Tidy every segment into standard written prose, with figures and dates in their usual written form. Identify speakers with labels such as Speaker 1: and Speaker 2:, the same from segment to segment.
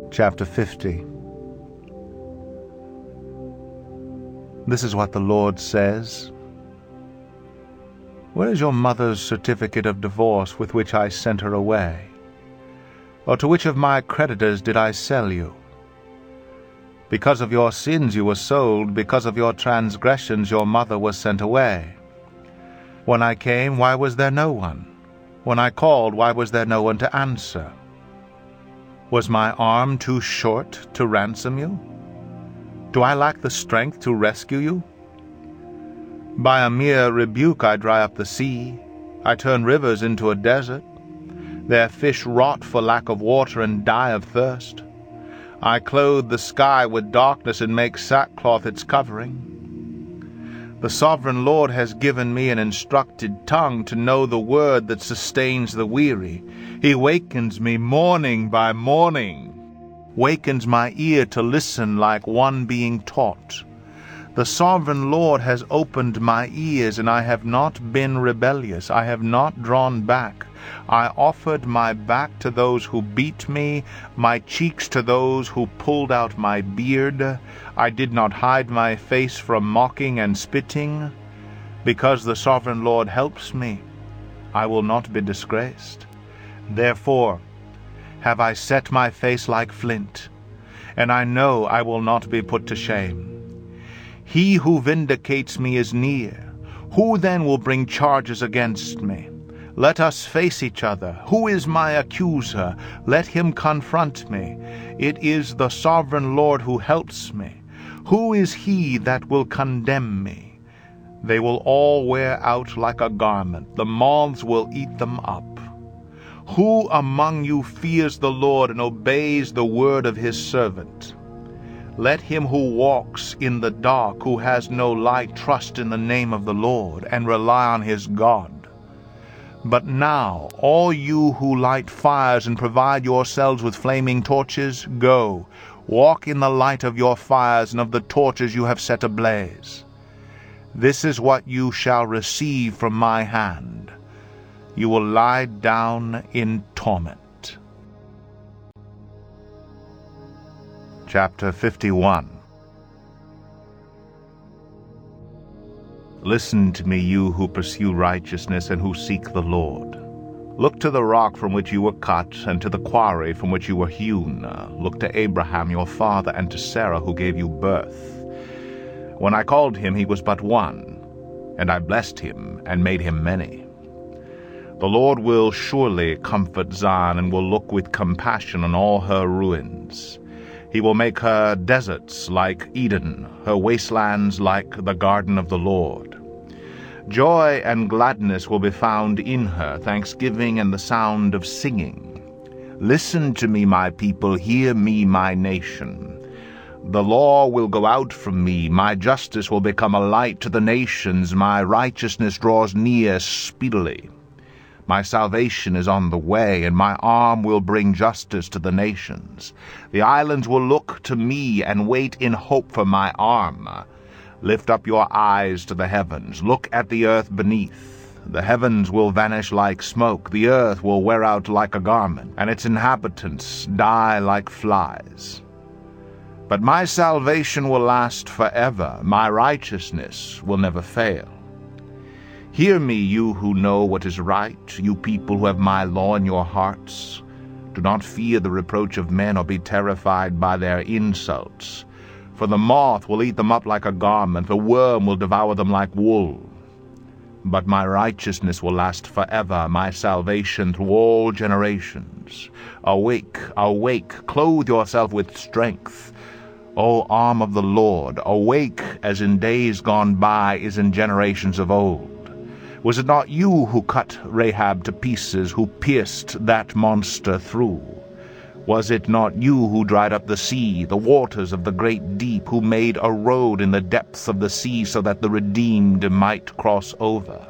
Speaker 1: Chapter 50. This is what the Lord says. Where is your mother's certificate of divorce with which I sent her away? Or to which of my creditors did I sell you? Because of your sins you were sold, because of your transgressions your mother was sent away. When I came, why was there no one? When I called, why was there no one to answer? Was my arm too short to ransom you? Do I lack the strength to rescue you? By a mere rebuke I dry up the sea. I turn rivers into a desert. Their fish rot for lack of water and die of thirst. I clothe the sky with darkness and make sackcloth its covering. The sovereign Lord has given me an instructed tongue to know the word that sustains the weary. He wakens me morning by morning, wakens my ear to listen like one being taught. The sovereign Lord has opened my ears, and I have not been rebellious. I have not drawn back. I offered my back to those who beat me, my cheeks to those who pulled out my beard. I did not hide my face from mocking and spitting. Because the sovereign Lord helps me, I will not be disgraced. Therefore have I set my face like flint, and I know I will not be put to shame. He who vindicates me is near. Who then will bring charges against me? Let us face each other. Who is my accuser? Let him confront me. It is the sovereign Lord who helps me. Who is he that will condemn me? They will all wear out like a garment. The moths will eat them up. Who among you fears the Lord and obeys the word of his servant? Let him who walks in the dark, who has no light, trust in the name of the Lord and rely on his God. But now, all you who light fires and provide yourselves with flaming torches, go, walk in the light of your fires and of the torches you have set ablaze. This is what you shall receive from my hand. You will lie down in torment. Chapter 51. Listen to me, you who pursue righteousness and who seek the Lord. Look to the rock from which you were cut, and to the quarry from which you were hewn. Look to Abraham your father, and to Sarah who gave you birth. When I called him, he was but one, and I blessed him and made him many. The Lord will surely comfort Zion, and will look with compassion on all her ruins. He will make her deserts like Eden, her wastelands like the garden of the Lord. Joy and gladness will be found in her, thanksgiving and the sound of singing. Listen to me, my people, hear me, my nation. The law will go out from me, my justice will become a light to the nations, my righteousness draws near speedily. My salvation is on the way, and my arm will bring justice to the nations. The islands will look to me and wait in hope for my arm. Lift up your eyes to the heavens. Look at the earth beneath. The heavens will vanish like smoke. The earth will wear out like a garment, and its inhabitants die like flies. But my salvation will last forever. My righteousness will never fail. Hear me, you who know what is right, you people who have my law in your hearts. Do not fear the reproach of men or be terrified by their insults. For the moth will eat them up like a garment, the worm will devour them like wool. But my righteousness will last forever, my salvation through all generations. Awake, awake, clothe yourself with strength. O arm of the Lord, awake as in days gone by, as in generations of old. Was it not you who cut Rahab to pieces, who pierced that monster through? Was it not you who dried up the sea, the waters of the great deep, who made a road in the depths of the sea so that the redeemed might cross over?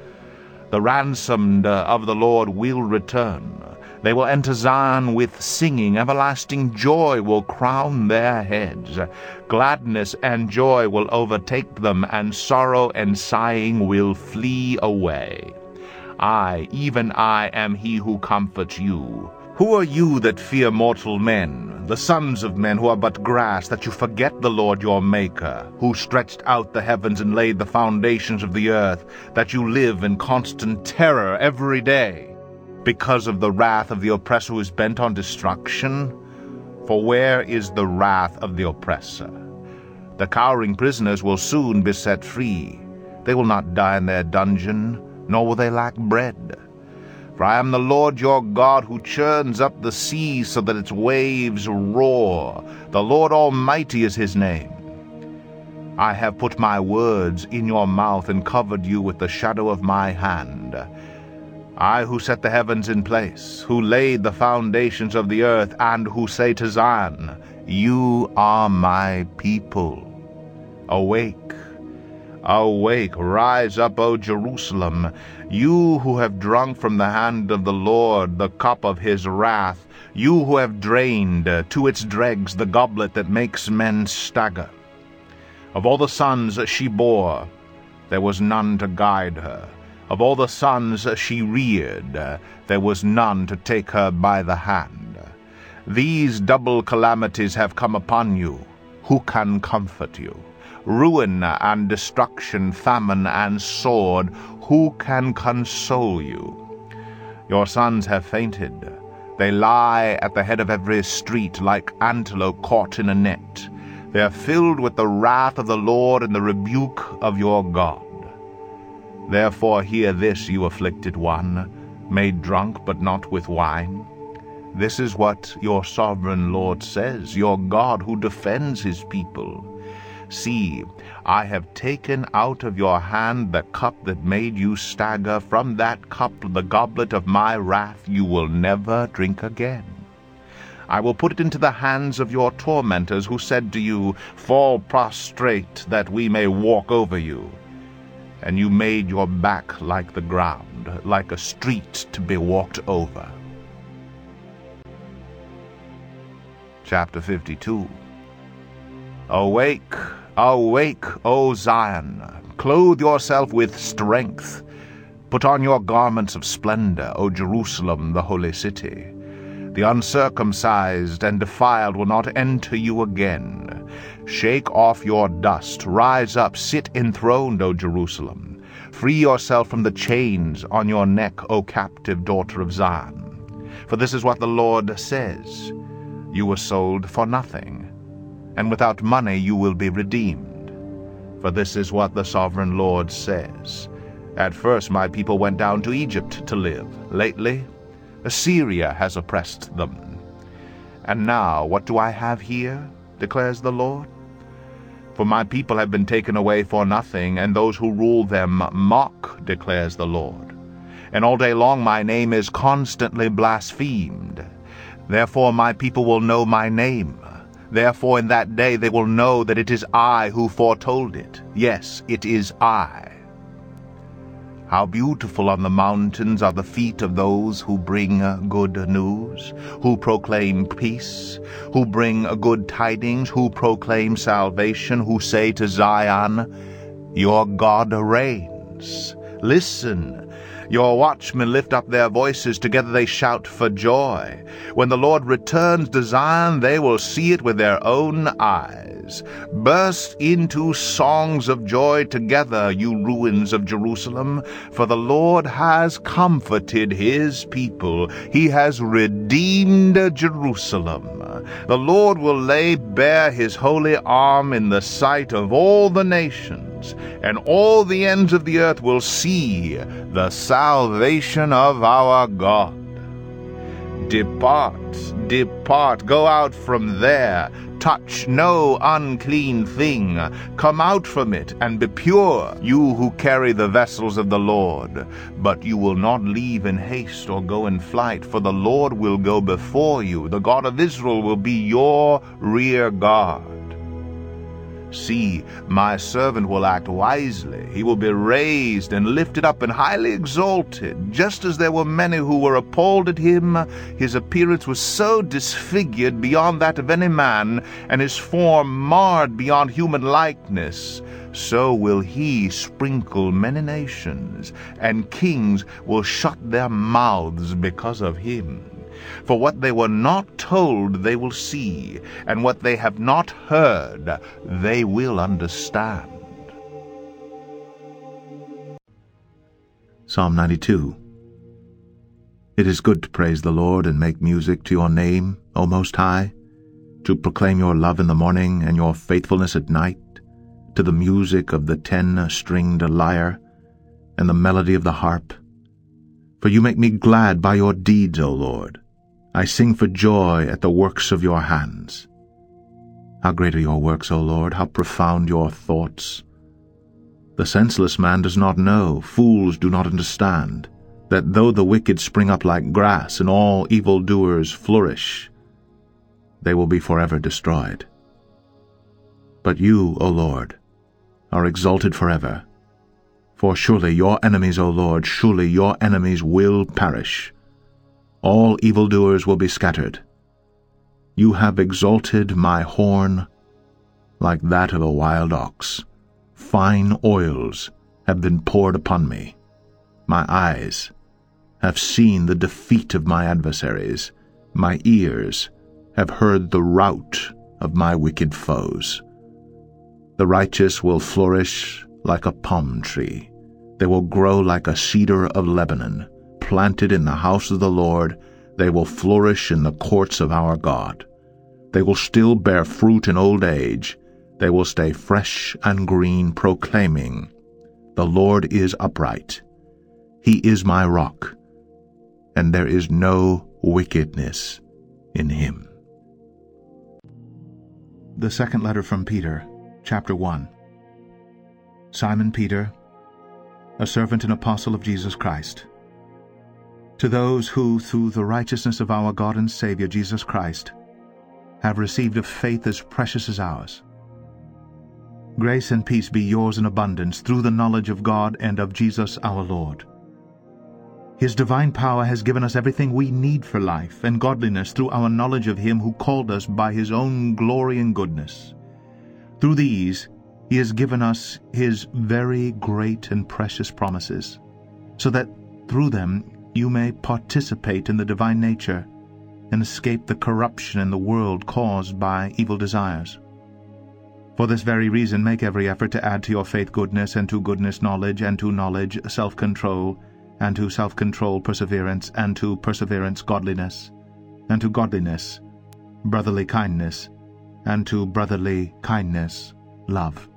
Speaker 1: The ransomed of the Lord will return. They will enter Zion with singing. Everlasting joy will crown their heads. Gladness and joy will overtake them, and sorrow and sighing will flee away. I, even I, am he who comforts you. Who are you that fear mortal men? the sons of men who are but grass, that you forget the Lord your Maker, who stretched out the heavens and laid the foundations of the earth, that you live in constant terror every day, because of the wrath of the oppressor who is bent on destruction? For where is the wrath of the oppressor? The cowering prisoners will soon be set free. They will not die in their dungeon, nor will they lack bread. For I am the Lord your God, who churns up the sea so that its waves roar. The Lord Almighty is his name. I have put my words in your mouth and covered you with the shadow of my hand. I who set the heavens in place, who laid the foundations of the earth, and who say to Zion, You are my people. Awake, awake, rise up, O Jerusalem, you who have drunk from the hand of the Lord the cup of his wrath, you who have drained to its dregs the goblet that makes men stagger. Of all the sons she bore, there was none to guide her. Of all the sons she reared, there was none to take her by the hand. These double calamities have come upon you. Who can comfort you? Ruin and destruction, famine and sword, who can console you? Your sons have fainted. They lie at the head of every street like antelope caught in a net. They are filled with the wrath of the Lord and the rebuke of your God. Therefore hear this, you afflicted one, made drunk but not with wine. This is what your sovereign Lord says, your God who defends his people. See, I have taken out of your hand the cup that made you stagger. From that cup, the goblet of my wrath, you will never drink again. I will put it into the hands of your tormentors, who said to you, Fall prostrate, that we may walk over you. And you made your back like the ground, like a street to be walked over. Chapter 52. Awake, awake, O Zion! Clothe yourself with strength. Put on your garments of splendor, O Jerusalem, the holy city. The uncircumcised and defiled will not enter you again. Shake off your dust, rise up, sit enthroned, O Jerusalem. Free yourself from the chains on your neck, O captive daughter of Zion. For this is what the Lord says, You were sold for nothing, and without money you will be redeemed. For this is what the sovereign Lord says, At first my people went down to Egypt to live. Lately, Assyria has oppressed them. And now what do I have here, declares the Lord? For my people have been taken away for nothing, and those who rule them mock, declares the Lord. And all day long my name is constantly blasphemed. Therefore my people will know my name. Therefore in that day they will know that it is I who foretold it. Yes, it is I. How beautiful on the mountains are the feet of those who bring good news, who proclaim peace, who bring good tidings, who proclaim salvation, who say to Zion, Your God reigns. Listen, your watchmen lift up their voices, together they shout for joy. When the Lord returns to Zion, they will see it with their own eyes. Burst into songs of joy together, you ruins of Jerusalem, for the Lord has comforted his people. He has redeemed Jerusalem. The Lord will lay bare his holy arm in the sight of all the nations, and all the ends of the earth will see the salvation of our God. Depart, depart, go out from there. Touch no unclean thing. Come out from it and be pure, you who carry the vessels of the Lord. But you will not leave in haste or go in flight, for the Lord will go before you. The God of Israel will be your rear guard. See, my servant will act wisely. He will be raised and lifted up and highly exalted. Just as there were many who were appalled at him, his appearance was so disfigured beyond that of any man, and his form marred beyond human likeness. So will he sprinkle many nations, and kings will shut their mouths because of him. For what they were not told they will see, and what they have not heard they will understand.
Speaker 2: Psalm 92. It is good to praise the Lord and make music to your name, O Most High, to proclaim your love in the morning and your faithfulness at night, to the music of the 10-stringed lyre and the melody of the harp. For you make me glad by your deeds, O Lord. I sing for joy at the works of your hands. How great are your works, O Lord, how profound your thoughts. The senseless man does not know, fools do not understand, that though the wicked spring up like grass and all evildoers flourish, they will be forever destroyed. But you, O Lord, are exalted forever. For surely your enemies, O Lord, surely your enemies will perish. All evildoers will be scattered. You have exalted my horn like that of a wild ox. Fine oils have been poured upon me. My eyes have seen the defeat of my adversaries. My ears have heard the rout of my wicked foes. The righteous will flourish like a palm tree. They will grow like a cedar of Lebanon. Planted in the house of the Lord, they will flourish in the courts of our God. They will still bear fruit in old age. They will stay fresh and green, proclaiming, "The Lord is upright. He is my rock, and there is no wickedness in him." The second letter from Peter, chapter 1. Simon Peter, a servant and apostle of Jesus Christ, to those who, through the righteousness of our God and Savior Jesus Christ, have received a faith as precious as ours. Grace and peace be yours in abundance through the knowledge of God and of Jesus our Lord. His divine power has given us everything we need for life and godliness through our knowledge of Him who called us by His own glory and goodness. Through these He has given us His very great and precious promises, so that through them you may participate in the divine nature and escape the corruption in the world caused by evil desires. For this very reason make every effort to add to your faith goodness, and to goodness knowledge, and to knowledge self-control, and to self-control perseverance, and to perseverance godliness, and to godliness brotherly kindness, and to brotherly kindness love.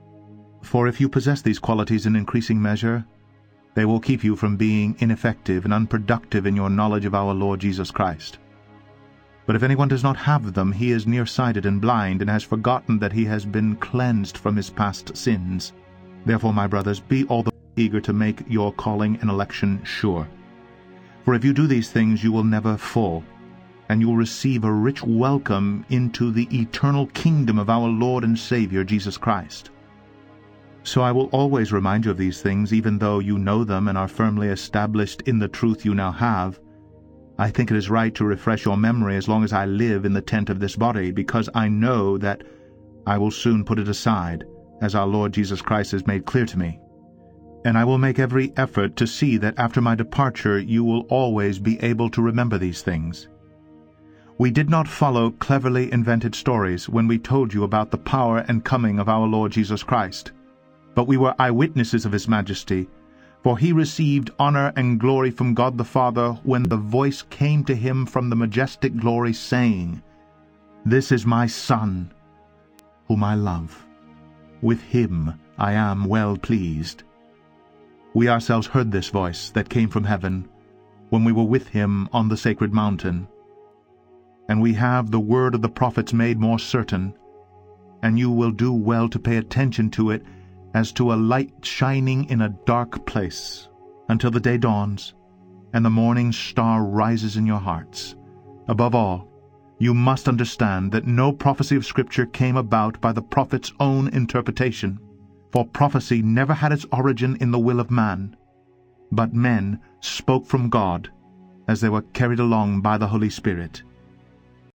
Speaker 2: For if you possess these qualities in increasing measure, they will keep you from being ineffective and unproductive in your knowledge of our Lord Jesus Christ. But if anyone does not have them, he is nearsighted and blind, and has forgotten that he has been cleansed from his past sins. Therefore, my brothers, be all the more eager to make your calling and election sure. For if you do these things, you will never fall, and you will receive a rich welcome into the eternal kingdom of our Lord and Savior Jesus Christ. So I will always remind you of these things, even though you know them and are firmly established in the truth you now have. I think it is right to refresh your memory as long as I live in the tent of this body, because I know that I will soon put it aside, as our Lord Jesus Christ has made clear to me. And I will make every effort to see that after my departure you will always be able to remember these things. We did not follow cleverly invented stories when we told you about the power and coming of our Lord Jesus Christ, but we were eyewitnesses of His majesty. For He received honor and glory from God the Father when the voice came to Him from the majestic glory, saying, "This is my Son, whom I love. With Him I am well pleased." We ourselves heard this voice that came from heaven when we were with Him on the sacred mountain. And we have the word of the prophets made more certain, and you will do well to pay attention to it as to a light shining in a dark place, until the day dawns, and the morning star rises in your hearts. Above all, you must understand that no prophecy of Scripture came about by the prophet's own interpretation, for prophecy never had its origin in the will of man, but men spoke from God as they were carried along by the Holy Spirit.